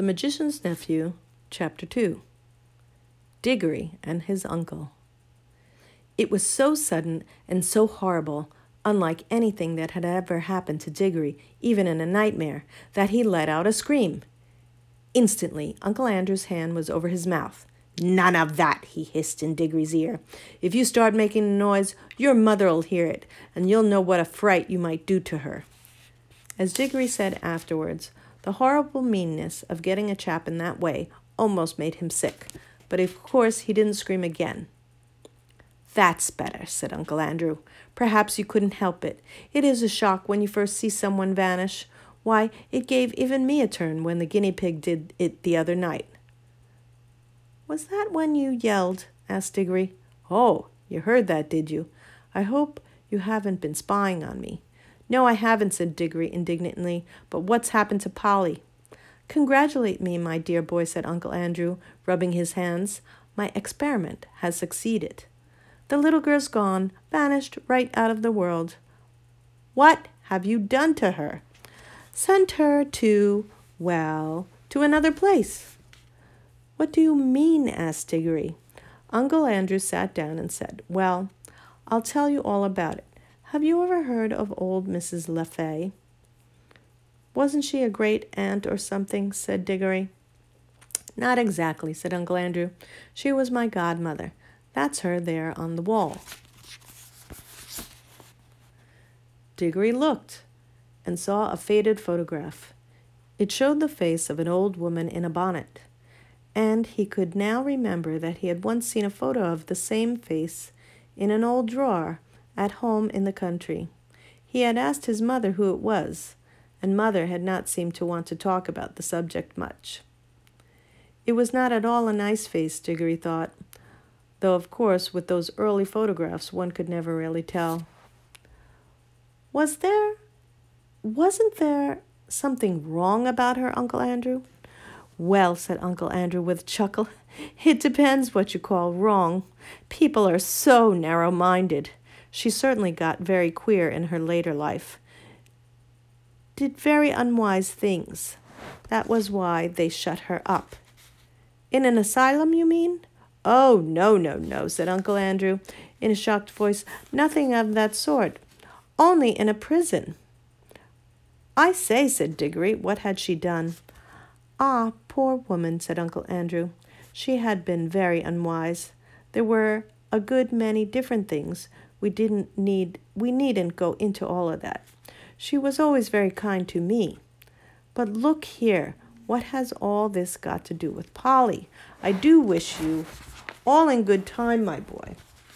The Magician's Nephew, Chapter 2. Diggory and his Uncle. It was so sudden and so horrible, unlike anything that had ever happened to Diggory, even in a nightmare, that he let out a scream. Instantly, Uncle Andrew's hand was over his mouth. "None of that," he hissed in Diggory's ear. "If you start making a noise, your mother'll hear it, and you'll know what a fright you might do to her." As Diggory said afterwards, the horrible meanness of getting a chap in that way almost made him sick, but of course he didn't scream again. "That's better," said Uncle Andrew. "Perhaps you couldn't help it. It is a shock when you first see someone vanish. Why, it gave even me a turn when the guinea pig did it the other night." "Was that when you yelled?" asked Diggory. "Oh, you heard that, did you? I hope you haven't been spying on me." "No, I haven't," said Diggory indignantly. "But what's happened to Polly?" "Congratulate me, my dear boy," said Uncle Andrew, rubbing his hands. "My experiment has succeeded. The little girl's gone, vanished right out of the world." "What have you done to her?" "Sent her to another place." "What do you mean?" asked Diggory. Uncle Andrew sat down and said, "Well, I'll tell you all about it. Have you ever heard of old Mrs. Lafay?" "Wasn't she a great aunt or something?" said Diggory. "Not exactly," said Uncle Andrew. "She was my godmother. That's her there on the wall." Diggory looked and saw a faded photograph. It showed the face of an old woman in a bonnet, and he could now remember that he had once seen a photo of the same face in an old drawer at home in the country. He had asked his mother who it was, and Mother had not seemed to want to talk about the subject much. It was not at all a nice face, Diggory thought, though of course with those early photographs one could never really tell. Wasn't there something wrong about her, Uncle Andrew?" "Well," said Uncle Andrew with a chuckle, "it depends what you call wrong. People are so narrow-minded. She certainly got very queer in her later life. Did very unwise things. That was why they shut her up." "In an asylum, you mean?" "Oh, no," said Uncle Andrew in a shocked voice. "Nothing of that sort. Only in a prison." "I say," said Diggory, "what had she done?" "Ah, poor woman," said Uncle Andrew. "She had been very unwise. There were a good many different things. We needn't go into all of that. She was always very kind to me. But look here, what has all this got to do with Polly? I do wish you all in good time, my boy."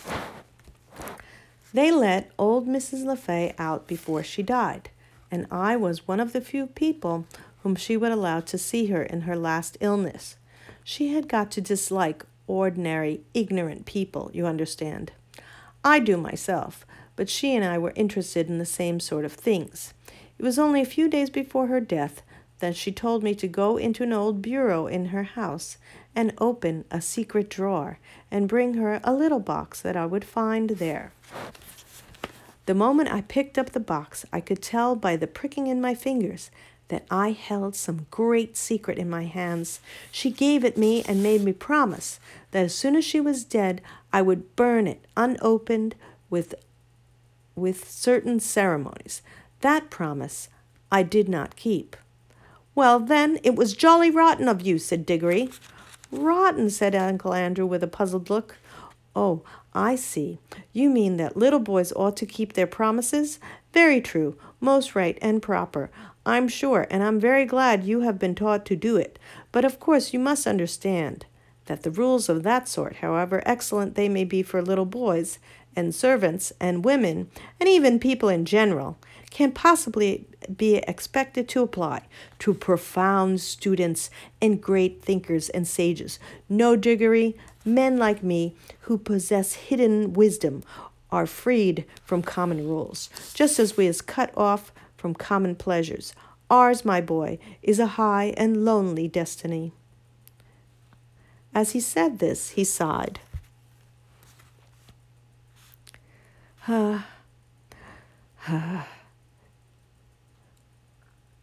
"They let old Mrs. Lafay out before she died, and I was one of the few people whom she would allow to see her in her last illness. She had got to dislike ordinary, ignorant people, you understand. I do myself, but she and I were interested in the same sort of things. It was only a few days before her death that she told me to go into an old bureau in her house and open a secret drawer and bring her a little box that I would find there. The moment I picked up the box, I could tell by the pricking in my fingers that I held some great secret in my hands. She gave it me and made me promise that as soon as she was dead, I would burn it unopened with certain ceremonies. That promise I did not keep." "Well, then, it was jolly rotten of you," said Diggory. "Rotten," said Uncle Andrew with a puzzled look. "Oh, I see. You mean that little boys ought to keep their promises? Very true, most right and proper, I'm sure, and I'm very glad you have been taught to do it. But of course you must understand that the rules of that sort, however excellent they may be for little boys and servants and women, and even people in general, can't possibly be expected to apply to profound students and great thinkers and sages. No, Diggory, men like me who possess hidden wisdom are freed from common rules, just as we is cut off from common pleasures. Ours, my boy, is a high and lonely destiny." As he said this, he sighed.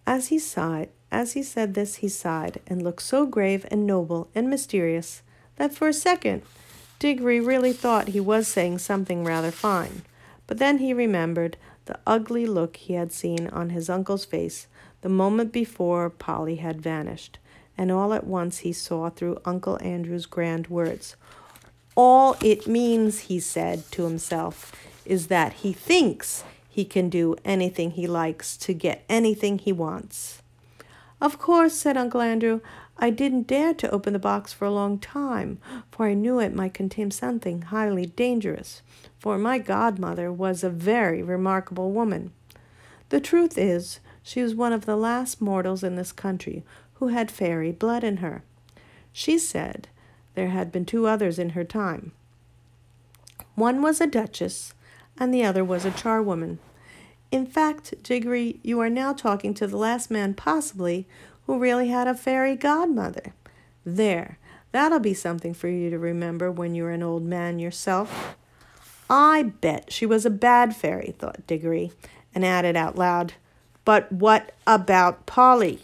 As he said this, he sighed and looked so grave and noble and mysterious that for a second Diggory really thought he was saying something rather fine. But then he remembered the ugly look he had seen on his uncle's face the moment before Polly had vanished, and all at once he saw through Uncle Andrew's grand words. All it means, he said to himself, is that he thinks he can do anything he likes to get anything he wants. Of course, said Uncle Andrew, I didn't dare to open the box for a long time, for I knew it might contain something highly dangerous, for my godmother was a very remarkable woman. The truth is, she was one of the last mortals in this country who had fairy blood in her. She said there had been 2 others in her time. One was a duchess, and the other was a charwoman. In fact, Diggory, you are now talking to the last man possibly who really had a fairy godmother. There, that'll be something for you to remember when you're an old man yourself. I bet she was a bad fairy, thought Diggory, and added out loud, but what about Polly?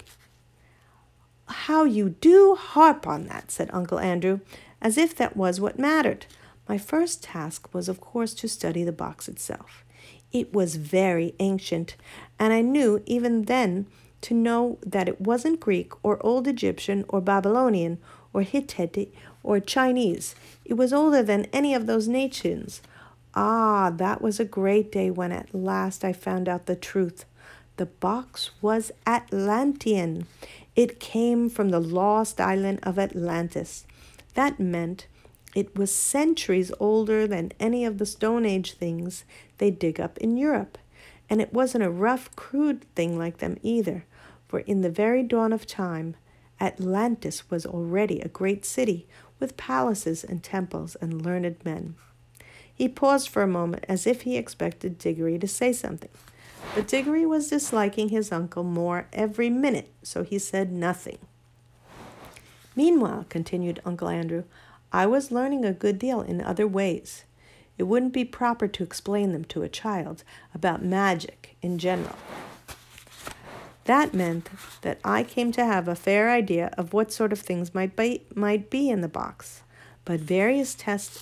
How you do harp on that, said Uncle Andrew, as if that was what mattered. My first task was, of course, to study the box itself. It was very ancient, and I knew even then to know that it wasn't Greek or Old Egyptian or Babylonian or Hittite or Chinese. It was older than any of those nations. Ah, that was a great day when at last I found out the truth. The box was Atlantean. It came from the lost island of Atlantis. That meant it was centuries older than any of the Stone Age things they dig up in Europe. And it wasn't a rough, crude thing like them either, for in the very dawn of time, Atlantis was already a great city with palaces and temples and learned men. He paused for a moment as if he expected Diggory to say something. But Diggory was disliking his uncle more every minute, so he said nothing. Meanwhile, continued Uncle Andrew, I was learning a good deal in other ways. It wouldn't be proper to explain them to a child about magic in general. That meant that I came to have a fair idea of what sort of things might be in the box. By various tests,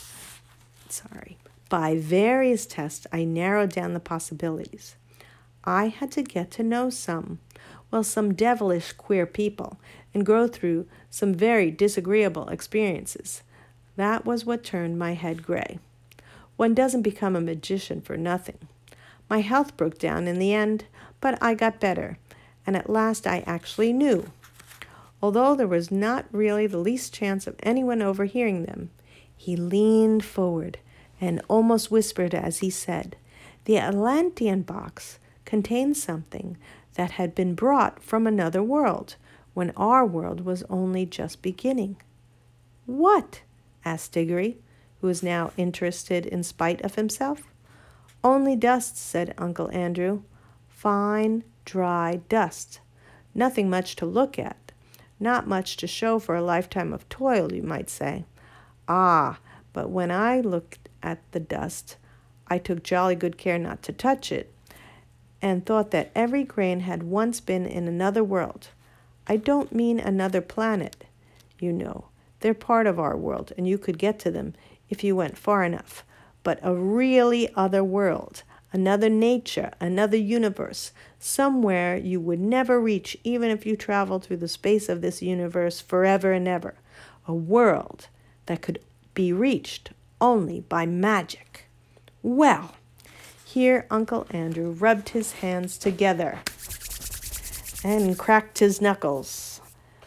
I narrowed down the possibilities. I had to get to know some devilish queer people, and go through some very disagreeable experiences. That was what turned my head gray. One doesn't become a magician for nothing. My health broke down in the end, but I got better, and at last I actually knew. Although there was not really the least chance of anyone overhearing them, he leaned forward and almost whispered as he said, the Atlantean box contained something that had been brought from another world when our world was only just beginning. What? Asked Diggory, who was now interested in spite of himself. Only dust, said Uncle Andrew. Fine, dry dust. Nothing much to look at. Not much to show for a lifetime of toil, you might say. Ah, but when I looked at the dust, I took jolly good care not to touch it, and thought that every grain had once been in another world. I don't mean another planet. You know, they're part of our world, and you could get to them if you went far enough. But a really other world, another nature, another universe, somewhere you would never reach even if you traveled through the space of this universe forever and ever. A world that could be reached only by magic. Well, here Uncle Andrew rubbed his hands together and cracked his knuckles.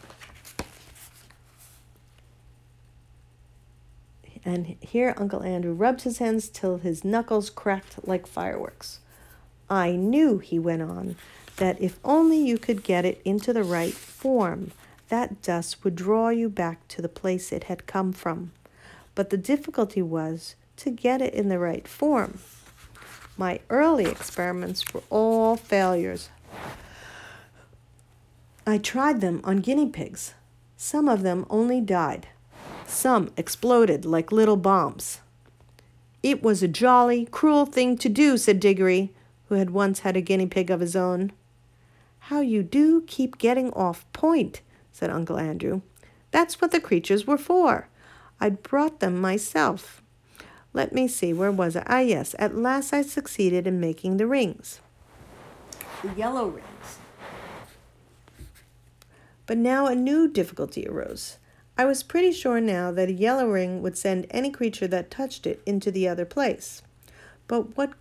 And here Uncle Andrew rubbed his hands till his knuckles cracked like fireworks. I knew, he went on, that if only you could get it into the right form, that dust would draw you back to the place it had come from. But the difficulty was to get it in the right form. My early experiments were all failures. I tried them on guinea pigs. Some of them only died. Some exploded like little bombs. It was a jolly, cruel thing to do, said Diggory, who had once had a guinea pig of his own. "How you do keep getting off point," said Uncle Andrew. "That's what the creatures were for. I brought them myself. Let me see, where was I? Ah, yes, at last I succeeded in making the rings. The yellow rings. But now a new difficulty arose. I was pretty sure now that a yellow ring would send any creature that touched it into the other place. But what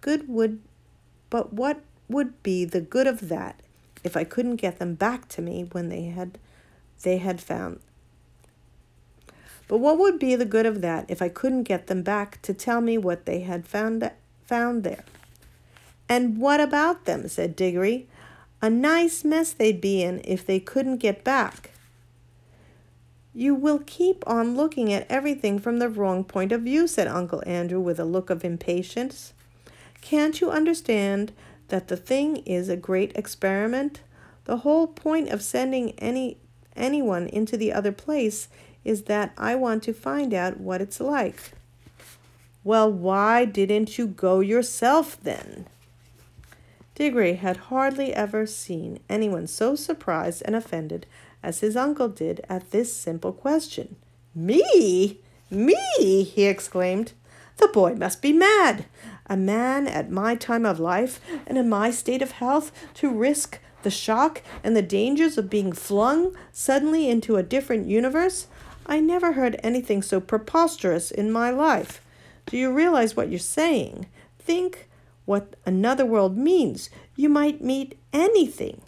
would be the good of that if I couldn't get them back to me when they had found? But what would be the good of that if I couldn't get them back to tell me what they had found there? "And what about them?" said Diggory. "A nice mess they'd be in if they couldn't get back." "You will keep on looking at everything from the wrong point of view," said Uncle Andrew with a look of impatience. "Can't you understand that the thing is a great experiment? The whole point of sending anyone into the other place is that I want to find out what it's like." "Well, why didn't you go yourself then?" Diggory had hardly ever seen anyone so surprised and offended as his uncle did at this simple question. "Me? Me?" he exclaimed. "The boy must be mad. A man at my time of life and in my state of health to risk the shock and the dangers of being flung suddenly into a different universe? I never heard anything so preposterous in my life. Do you realize what you're saying? Think what another world means. You might meet anything.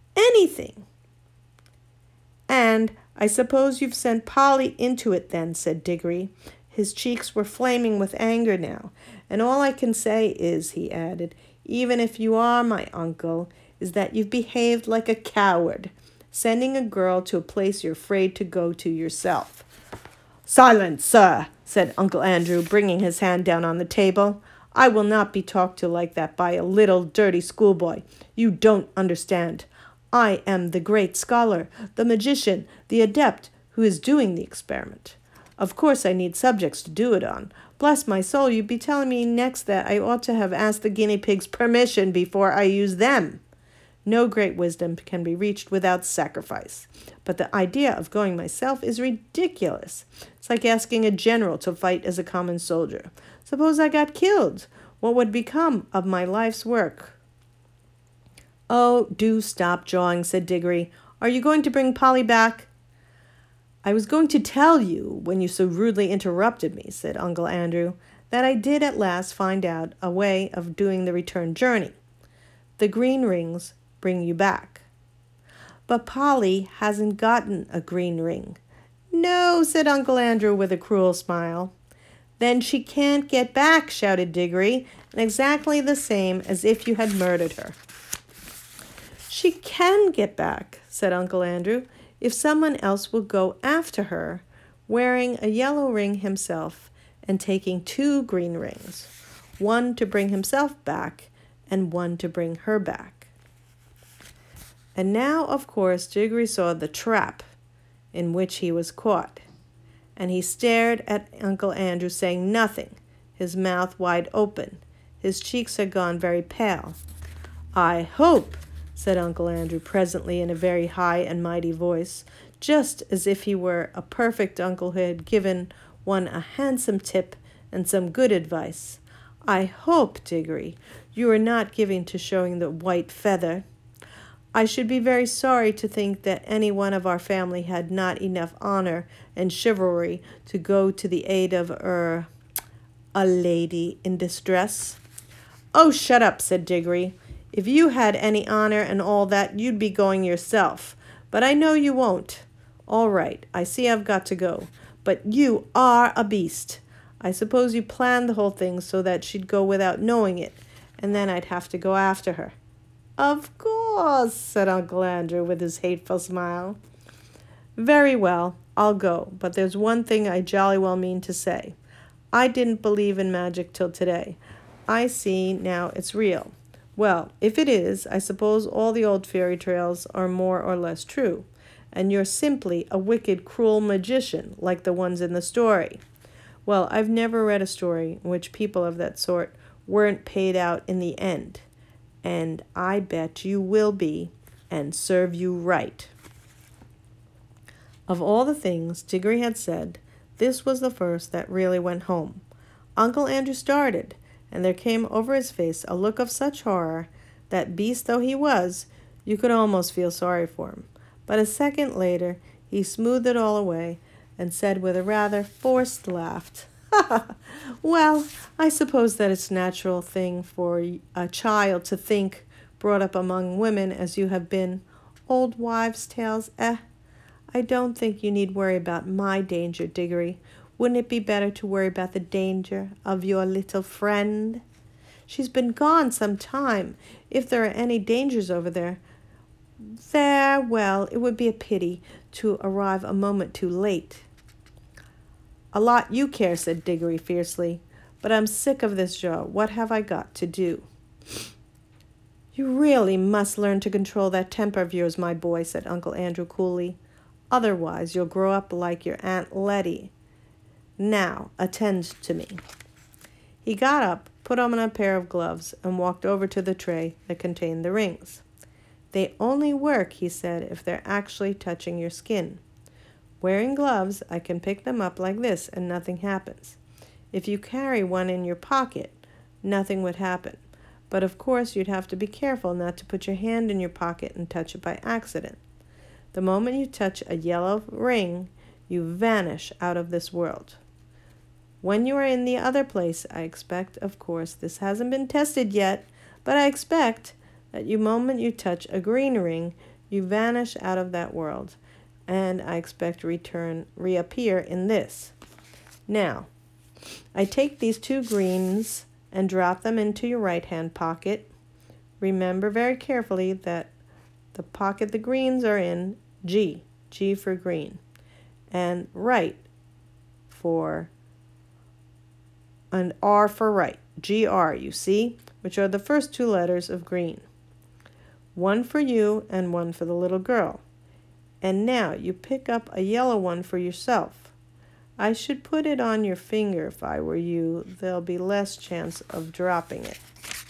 "And I suppose you've sent Polly into it then," said Diggory. His cheeks were flaming with anger now. "And all I can say is," he added, "even if you are my uncle, is that you've behaved like a coward, sending a girl to a place you're afraid to go to yourself." "Silence, sir," said Uncle Andrew, bringing his hand down on the table. "I will not be talked to like that by a little dirty schoolboy. You don't understand. I am the great scholar, the magician, the adept who is doing the experiment. Of course I need subjects to do it on. Bless my soul, you'd be telling me next that I ought to have asked the guinea pigs permission before I use them. No great wisdom can be reached without sacrifice. But the idea of going myself is ridiculous. It's like asking a general to fight as a common soldier. Suppose I got killed? What would become of my life's work?" "Oh, do stop jawing," said Diggory. "Are you going to bring Polly back?" "I was going to tell you, when you so rudely interrupted me," said Uncle Andrew, "that I did at last find out a way of doing the return journey. The green rings bring you back." "But Polly hasn't gotten a green ring." "No," said Uncle Andrew with a cruel smile. "Then she can't get back," shouted Diggory, "and exactly the same as if you had murdered her." "She can get back," said Uncle Andrew, "if someone else will go after her, wearing a yellow ring himself and taking 2 green rings, one to bring himself back and one to bring her back." And now, of course, Diggory saw the trap in which he was caught, and he stared at Uncle Andrew, saying nothing, his mouth wide open. His cheeks had gone very pale. "I hope," said Uncle Andrew presently in a very high and mighty voice, just as if he were a perfect uncle who had given one a handsome tip and some good advice, "I hope, Diggory, you are not given to showing the white feather. I should be very sorry to think that any one of our family had not enough honor and chivalry to go to the aid of a lady in distress." "Oh, shut up," said Diggory. "If you had any honor and all that, you'd be going yourself. But I know you won't. All right, I see I've got to go. But you are a beast. I suppose you planned the whole thing so that she'd go without knowing it, and then I'd have to go after her." "Of course," said Uncle Andrew with his hateful smile. "Very well, I'll go, but there's one thing I jolly well mean to say. I didn't believe in magic till today. I see now it's real. Well, if it is, I suppose all the old fairy tales are more or less true, and you're simply a wicked, cruel magician like the ones in the story. Well, I've never read a story in which people of that sort weren't paid out in the end, and I bet you will be, and serve you right." Of all the things Diggory had said, this was the first that really went home. Uncle Andrew started, and there came over his face a look of such horror that, beast though he was, you could almost feel sorry for him. But a second later he smoothed it all away and said with a rather forced laugh, "Well, I suppose that it's a natural thing for a child to think, brought up among women as you have been. Old wives' tales, I don't think you need worry about my danger, Diggory. Wouldn't it be better to worry about the danger of your little friend? She's been gone some time. If there are any dangers over there, well, it would be a pity to arrive a moment too late." "A lot you care," said Diggory fiercely. "But I'm sick of this job. What have I got to do?" "You really must learn to control that temper of yours, my boy," said Uncle Andrew coolly. "Otherwise you'll grow up like your Aunt Letty. Now, attend to me." He got up, put on a pair of gloves, and walked over to the tray that contained the rings. "They only work," he said, "if they're actually touching your skin. Wearing gloves, I can pick them up like this and nothing happens. If you carry one in your pocket, nothing would happen. But of course you'd have to be careful not to put your hand in your pocket and touch it by accident. The moment you touch a yellow ring, you vanish out of this world. When you are in the other place, I expect, of course, this hasn't been tested yet, but I expect that the moment you touch a green ring, you vanish out of that world, and I expect reappear in this. Now, I take these 2 greens and drop them into your right-hand pocket. Remember very carefully that the pocket the greens are in, G for green, and right and R for right, GR, you see, which are the first 2 letters of green. One for you and one for the little girl. And now you pick up a yellow one for yourself. I should put it on your finger if I were you. There'll be less chance of dropping it."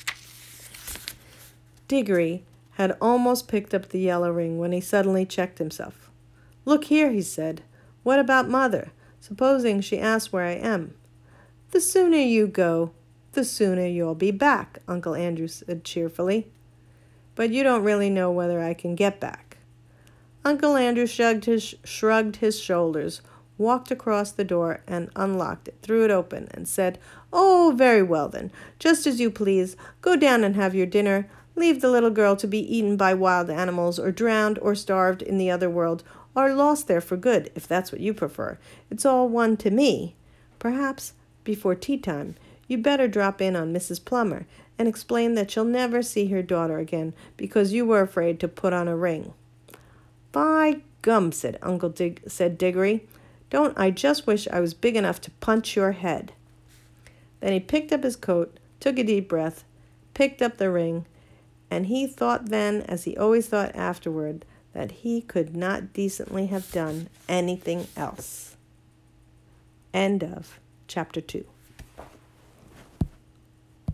Diggory had almost picked up the yellow ring when he suddenly checked himself. "Look here," he said. "What about Mother? Supposing she asks where I am?" "The sooner you go, the sooner you'll be back," Uncle Andrew said cheerfully. "But you don't really know whether I can get back." Uncle Andrew shrugged his shoulders, walked across the door and unlocked it, threw it open, and said, "Oh, very well then. Just as you please. Go down and have your dinner. Leave the little girl to be eaten by wild animals, or drowned, or starved in the other world, or lost there for good, if that's what you prefer. It's all one to me. Perhaps, before tea time, you'd better drop in on Mrs. Plummer and explain that she'll never see her daughter again because you were afraid to put on a ring." "By gum," said Diggory. "Don't I just wish I was big enough to punch your head." Then he picked up his coat, took a deep breath, picked up the ring, and he thought then, as he always thought afterward, that he could not decently have done anything else. End of chapter 2.